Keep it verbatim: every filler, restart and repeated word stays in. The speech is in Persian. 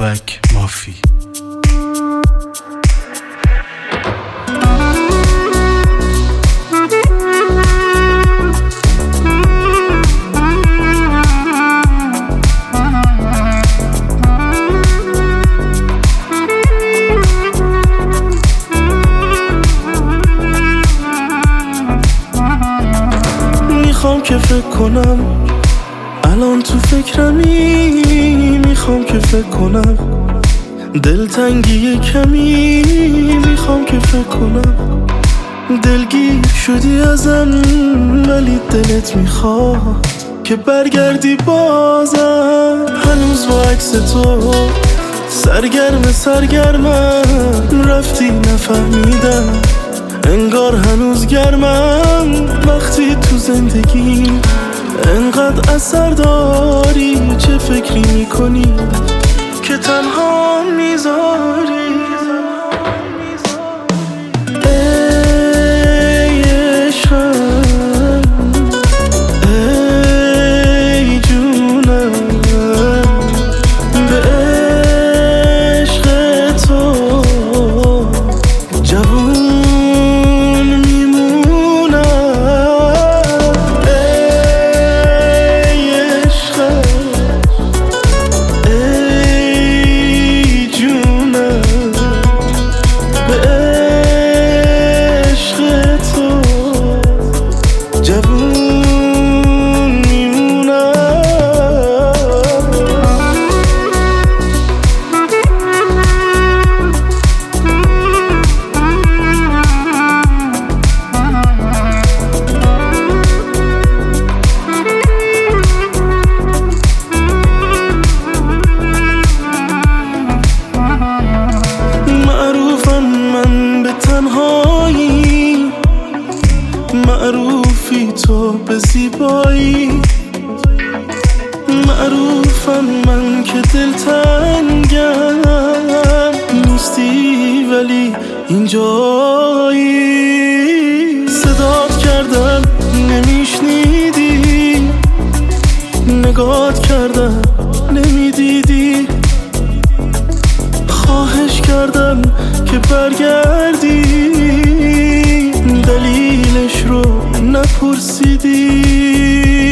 بابک مافی. میخوام که فکر کنم الان تو فکرمی، میخوام که فکر کنم دلتنگی کمی، میخوام که فکر کنم دلگیر شدی ازم ولی دلت میخواد که برگردی بازم. هنوز با عکس تو سرگرم سرگرمم، رفتی نفهمیدم انگار هنوز گرمم. وقتی تو زندگی انقدر اثر داری، چه فکری میکنی که تنها میذاری؟ ای عشقم، ای جونم، به عشق تو جوون معروفی تو به زیبایی، معروفم من که دلتنگم نیستی ولی اینجایی. صدات کردم نمیشنیدی، نگات کردم نمیدیدی، خواهش کردم که برگردی دلیلش رو نپرسیدی.